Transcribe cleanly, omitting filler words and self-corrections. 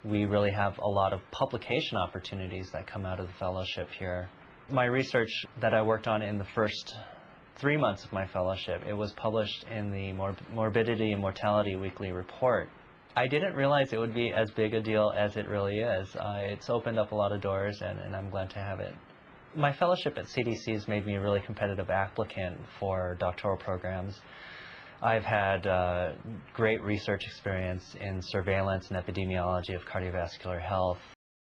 We really have a lot of publication opportunities that come out of the fellowship here. My research that I worked on in the first 3 months of my fellowship, it was published in the Morbidity and Mortality Weekly Report. I didn't realize it would be as big a deal as it really is. It's opened up a lot of doors, and I'm glad to have it. My fellowship at CDC has made me a really competitive applicant for doctoral programs. I've had great research experience in surveillance and epidemiology of cardiovascular health.